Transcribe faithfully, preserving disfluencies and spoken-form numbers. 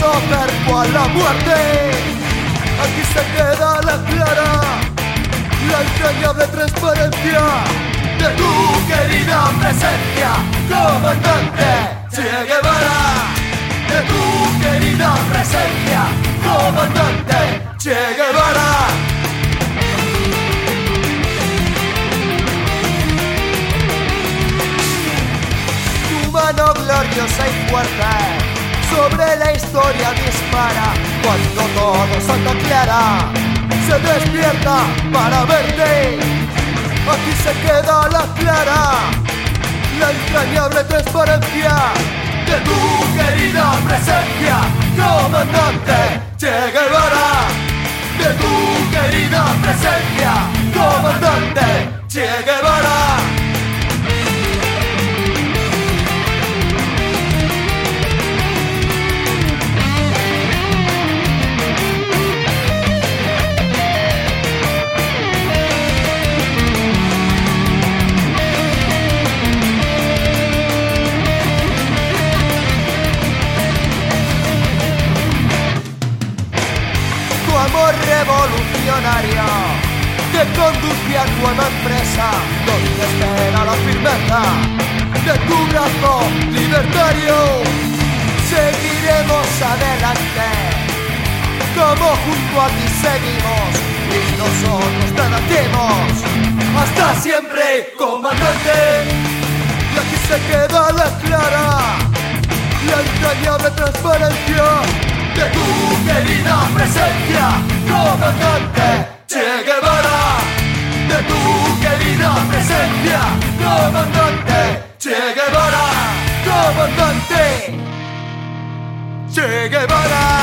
miedo cerco a la muerte. Aquí se queda la clara, la entrañable transparencia de tu querida presencia, comandante Che Guevara. De tu querida presencia, comandante Che Guevara. Tu mano gloriosa y fuerte sobre la historia dispara, cuando todo Santa Clara se despierta para verte. Aquí se queda la clara, la entrañable transparencia de tu querida presencia, comandante Che Guevara. De tu querida presencia, comandante Che Guevara. Amor revolucionario que conduce a nueva empresa, donde espera la firmeza de tu brazo libertario. Seguiremos adelante, como junto a ti seguimos, y nosotros te nacimos. Hasta siempre, comandante. Y aquí se queda la clara, la entrañable transparencia de tu querida presencia, comandante Che Guevara. De tu querida presencia, comandante Che Guevara. Comandante Che Guevara.